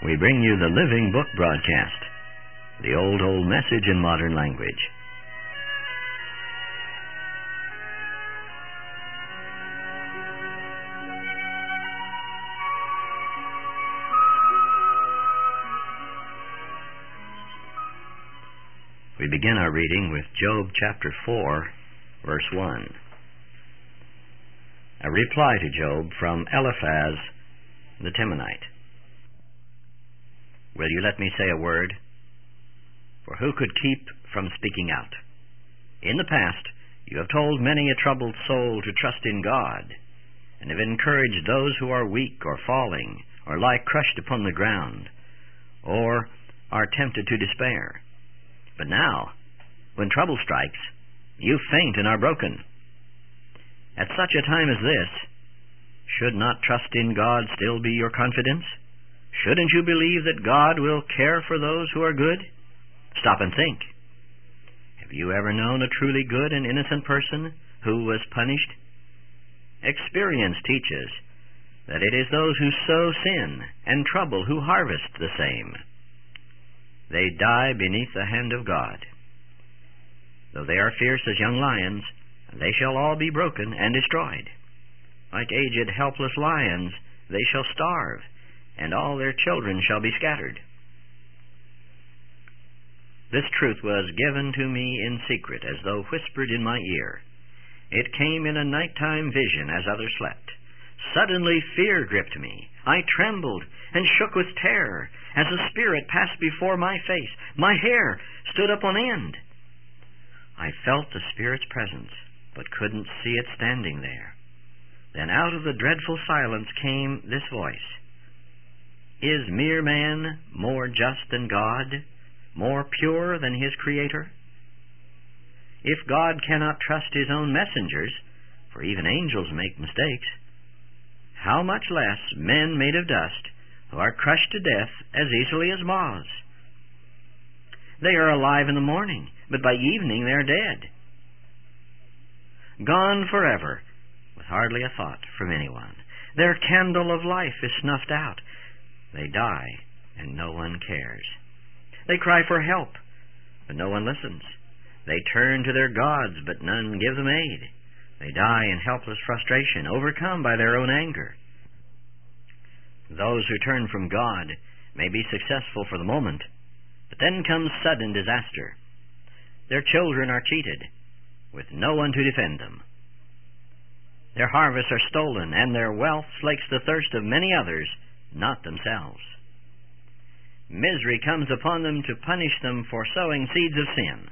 we bring you the Living Book broadcast, the old message in modern language. We begin our reading with Job chapter 4, verse 1. A reply to Job from Eliphaz the Temanite. Will you let me say a word? For who could keep from speaking out? In the past, you have told many a troubled soul to trust in God, and have encouraged those who are weak or falling, or lie crushed upon the ground, or are tempted to despair. But now, when trouble strikes, you faint and are broken. At such a time as this, should not trust in God still be your confidence? Shouldn't you believe that God will care for those who are good? Stop and think. Have you ever known a truly good and innocent person who was punished? Experience teaches that it is those who sow sin and trouble who harvest the same. They die beneath the hand of God. Though they are fierce as young lions, they shall all be broken and destroyed. Like aged, helpless lions, they shall starve, and all their children shall be scattered. This truth was given to me in secret, as though whispered in my ear. It came in a nighttime vision as others slept. Suddenly fear gripped me. I trembled and shook with terror, as a spirit passed before my face. My hair stood up on end. I felt the Spirit's presence, but couldn't see it standing there. Then out of the dreadful silence came this voice. Is mere man more just than God, more pure than his Creator? If God cannot trust his own messengers, for even angels make mistakes, how much less men made of dust, who are crushed to death as easily as moths? They are alive in the morning, but by evening they are dead. Gone forever, with hardly a thought from anyone. Their candle of life is snuffed out. They die, and no one cares. They cry for help, but no one listens. They turn to their gods, but none give them aid. They die in helpless frustration, overcome by their own anger. Those who turn from God may be successful for the moment, but then comes sudden disaster. Their children are cheated, with no one to defend them. Their harvests are stolen, and their wealth slakes the thirst of many others, not themselves. Misery comes upon them to punish them for sowing seeds of sin.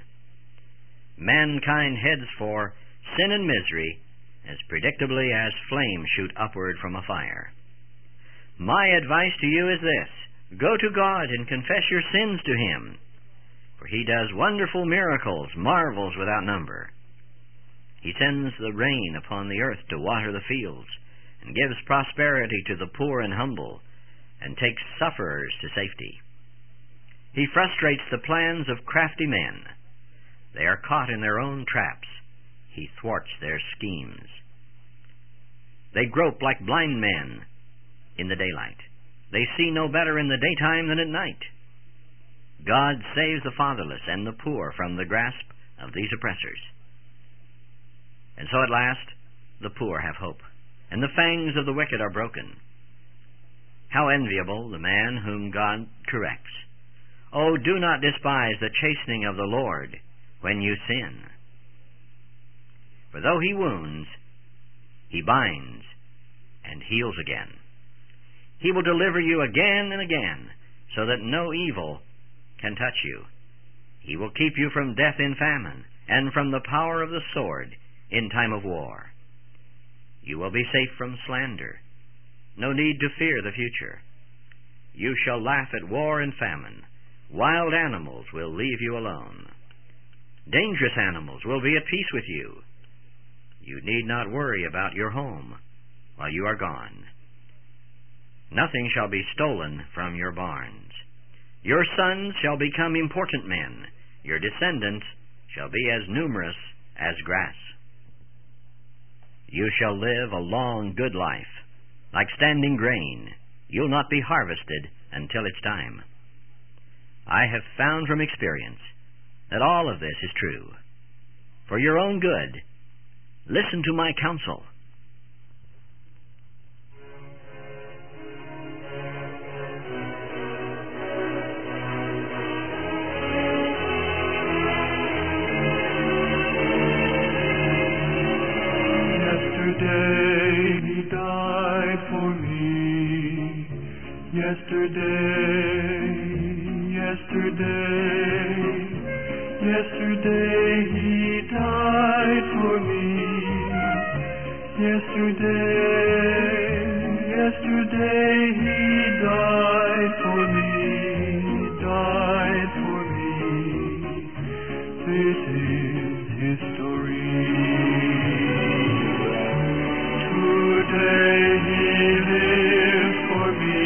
Mankind heads for sin and misery as predictably as flames shoot upward from a fire. My advice to you is this: go to God and confess your sins to Him, for He does wonderful miracles, marvels without number. He sends the rain upon the earth to water the fields, and gives prosperity to the poor and humble, and takes sufferers to safety. He frustrates the plans of crafty men. They are caught in their own traps. He thwarts their schemes. They grope like blind men in the daylight. They see no better in the daytime than at night. God saves the fatherless and the poor from the grasp of these oppressors. And so at last the poor have hope, and the fangs of the wicked are broken. How enviable the man whom God corrects. Oh, do not despise the chastening of the Lord when you sin. For though He wounds, He binds and heals again. He will deliver you again and again, so that no evil can touch you. He will keep you from death in famine, and from the power of the sword in time of war. You will be safe from slander. No need to fear the future. You shall laugh at war and famine. Wild animals will leave you alone. Dangerous animals will be at peace with you. You need not worry about your home while you are gone. Nothing shall be stolen from your barns. Your sons shall become important men. Your descendants shall be as numerous as grass. You shall live a long, good life. Like standing grain, you'll not be harvested until its time. I have found from experience that all of this is true. For your own good, listen to my counsel. Yesterday he died for me. Yesterday he died for me. Yesterday he died for me. This is history. Today he lives for me.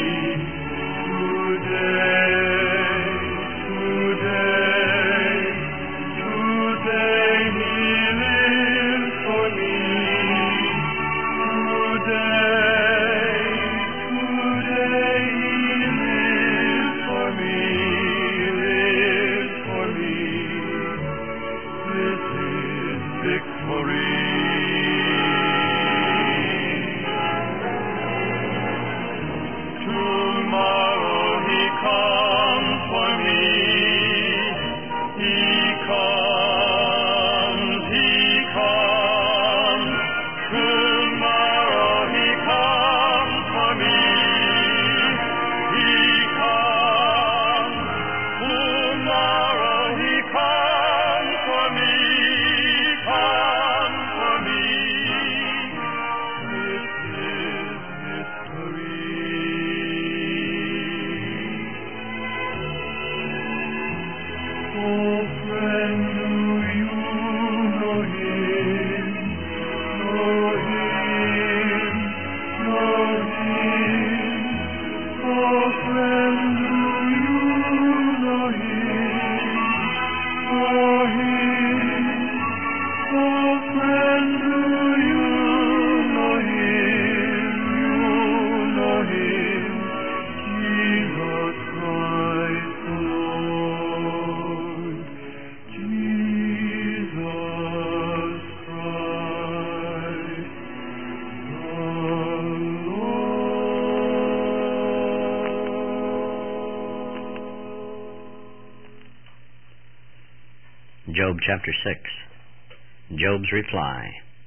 Job chapter 6. Job's reply.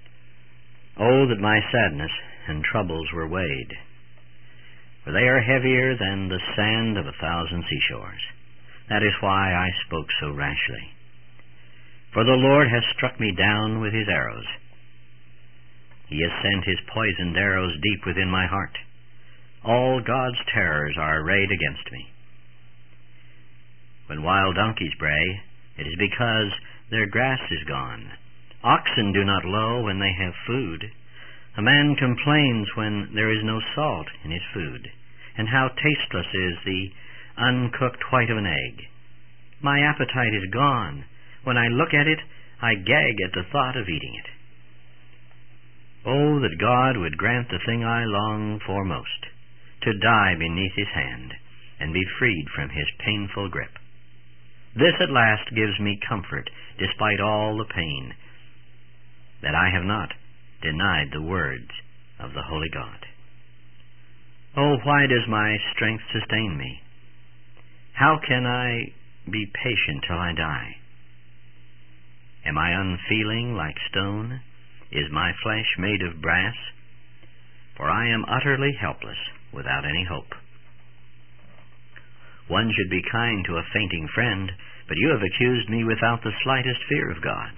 Oh, that my sadness and troubles were weighed, for they are heavier than the sand of 1,000 seashores. That is why I spoke so rashly. For the Lord has struck me down with his arrows. He has sent his poisoned arrows deep within my heart. All God's terrors are arrayed against me. When wild donkeys bray, it is because their grass is gone. Oxen do not low when they have food. A man complains when there is no salt in his food, and how tasteless is the uncooked white of an egg. My appetite is gone. When I look at it, I gag at the thought of eating it. Oh, that God would grant the thing I long for most, to die beneath his hand, and be freed from his painful grip. This at last gives me comfort, despite all the pain, that I have not denied the words of the Holy God. Oh, why does my strength sustain me? How can I be patient till I die? Am I unfeeling like stone? Is my flesh made of brass? For I am utterly helpless, without any hope. One should be kind to a fainting friend, but you have accused me without the slightest fear of God.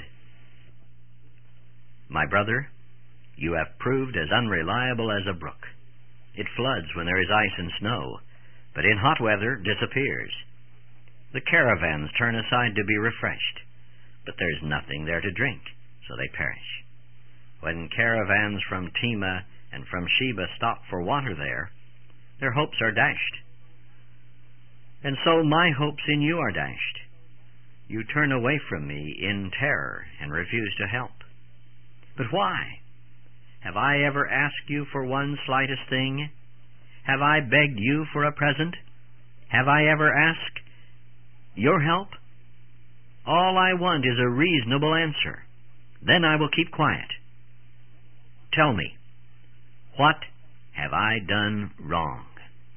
My brother, you have proved as unreliable as a brook. It floods when there is ice and snow, but in hot weather disappears. The caravans turn aside to be refreshed, but there is nothing there to drink, so they perish. When caravans from Tema and from Sheba stop for water there, their hopes are dashed. And so my hopes in you are dashed. You turn away from me in terror and refuse to help. But why? Have I ever asked you for one slightest thing? Have I begged you for a present? Have I ever asked your help? All I want is a reasonable answer. Then I will keep quiet. Tell me, what have I done wrong?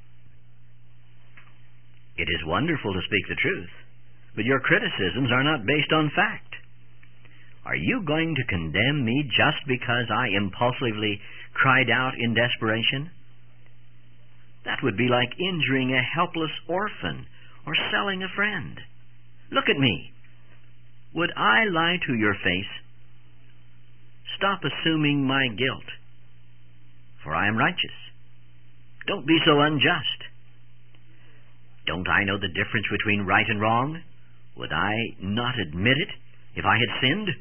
It is wonderful to speak the truth, but your criticisms are not based on fact. Are you going to condemn me just because I impulsively cried out in desperation? That would be like injuring a helpless orphan or selling a friend. Look at me. Would I lie to your face? Stop assuming my guilt, for I am righteous. Don't be so unjust. Don't I know the difference between right and wrong? Would I not admit it if I had sinned?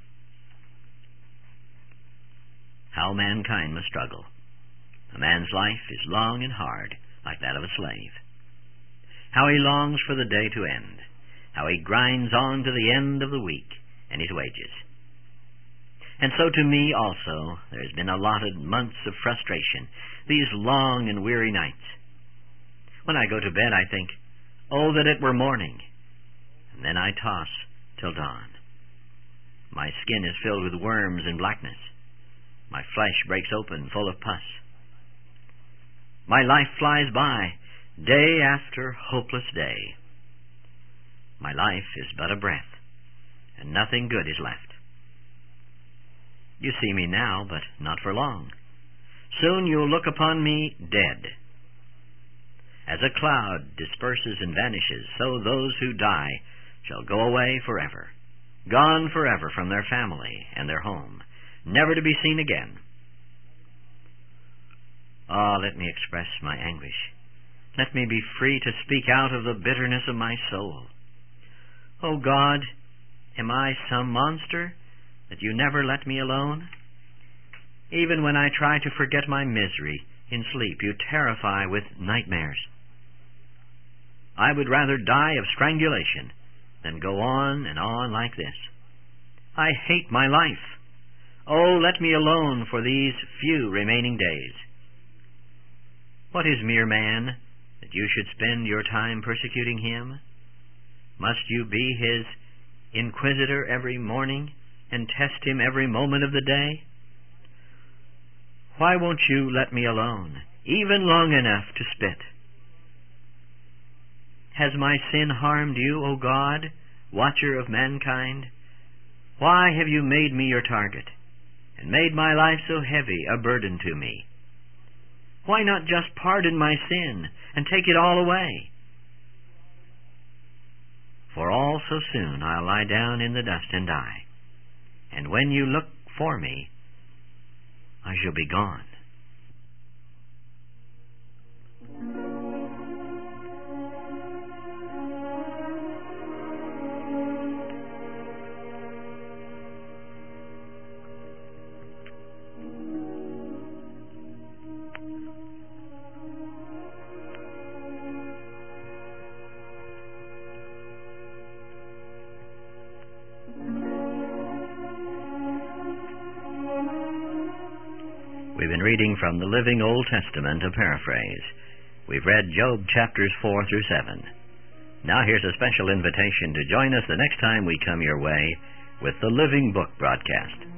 How mankind must struggle. A man's life is long and hard, like that of a slave. How he longs for the day to end. How he grinds on to the end of the week and his wages. And so to me also there has been allotted months of frustration, these long and weary nights. When I go to bed I think, oh, that it were morning, and then I toss till dawn. My skin is filled with worms and blackness. My flesh breaks open full of pus. My life flies by, day after hopeless day. My life is but a breath, and nothing good is left. You see me now, but not for long. Soon you'll look upon me dead. As a cloud disperses and vanishes, so those who die shall go away forever, gone forever from their family and their home, never to be seen again. Ah, let me express my anguish. Let me be free to speak out of the bitterness of my soul. O God, am I some monster that you never let me alone? Even when I try to forget my misery in sleep, you terrify with nightmares. I would rather die of strangulation than go on and on like this. I hate my life. Oh, let me alone for these few remaining days. What is mere man that you should spend your time persecuting him? Must you be his inquisitor every morning and test him every moment of the day? Why won't you let me alone, even long enough to spit? Has my sin harmed you, O God, watcher of mankind? Why have you made me your target, and made my life so heavy a burden to me? Why not just pardon my sin and take it all away? For all so soon I'll lie down in the dust and die, and when you look for me, I shall be gone. We've been reading from the Living Old Testament, a paraphrase. We've read Job chapters 4 through 7. Now here's a special invitation to join us the next time we come your way with the Living Book broadcast.